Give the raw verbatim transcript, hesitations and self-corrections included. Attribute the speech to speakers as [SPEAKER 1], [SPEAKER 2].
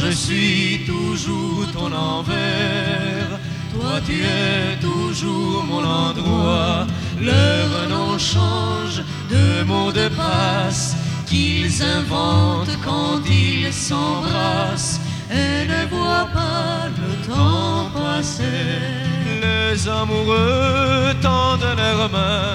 [SPEAKER 1] je suis toujours ton envers. Toi tu es toujours mon endroit. Leurs noms changent de mots de passe qu'ils inventent quand ils s'embrassent et ne voient pas le temps passer.
[SPEAKER 2] Les amoureux tendent leurs mains